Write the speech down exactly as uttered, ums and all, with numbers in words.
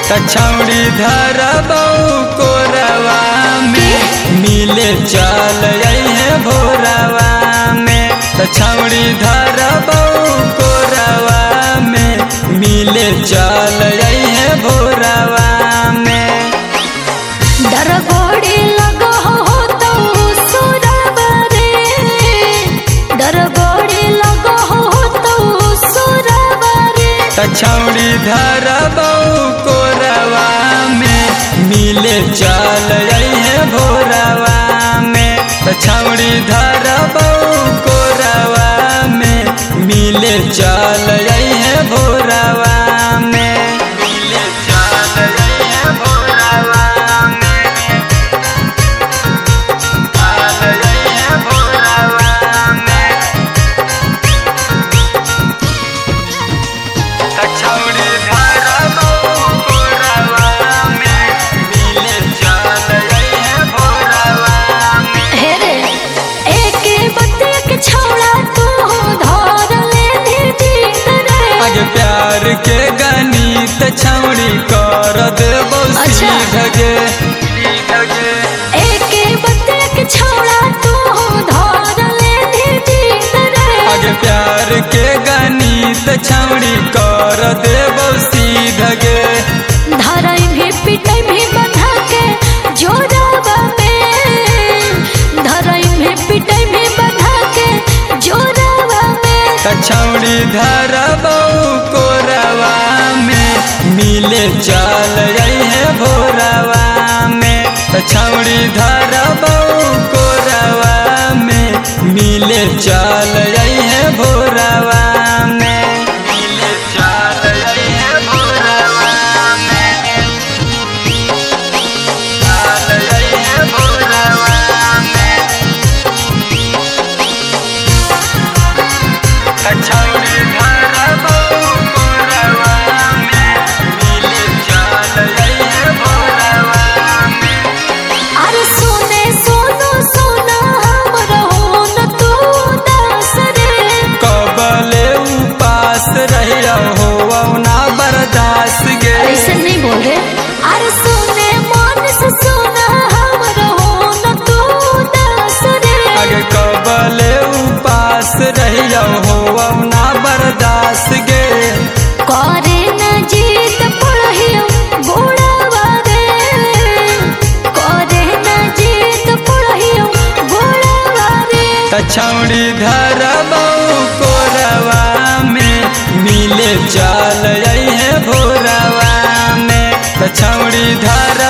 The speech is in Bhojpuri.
कछौड़ी धरबौ कोरवा में मिले चल है भोरवा में। कछौड़ी धरबौ कोरवा में मिले चल है भोरवा में। डरगोड़ी लगो हो तो सुरवा रे, डरगोड़ी लगो हो तो सुरवा रे। कछौड़ी धरबौ कोरवा में मिले चल है भोरवा में। कछौड़ी धरबौ कोरवा में मिले चल है भोरवा में। मिले चल है भोरवा में, चल है भोरवा में। कछौड़ी धरबौ कोरवा में मिले चल है भोरवा में। हे रे एके बत्ती के छौड़ा तू धर ले जीत रे। आगे प्यार के गणित छौड़ी कर देबौ सीधगे। एके बत्ती के छौड़ा तू धर ले जीत रे। आगे प्यार के गणित छौड़ी कर देबौ सीधगे। धरई भी पिटई भी बंधा के जोरावा में, धरई भी पिटई भी बंधा के जोरावा में। कछौड़ी धरबौ कोरवा में मिले चल है भोरवा में। कछौड़ी धरबौ कोरवा में मिले चल है भोरवा में। मिले चल है भोरवा में, चल है भोरवा में। कछौड़ी धरबौ कोरवा में मिले चल है भोरवा में। अरे सोने सोनो सोना हमरो न तू दास रे। कबले उपास रहिया हो ना बर्दाश्त गे। ऐसे नहीं बोल रे। अरे सोने मन से सोना हमरो न तू दास रे। आगे कबले उपास रहिया हो ना बर्दाश्त गे। करे न जीत पढ़ियो गोड़ावा रे, करे न जीत पढ़ियो गोड़ावा रे। कछौड़ी धरबौ कोरवा में मिले चल है भोरवा में। कछौड़ी धर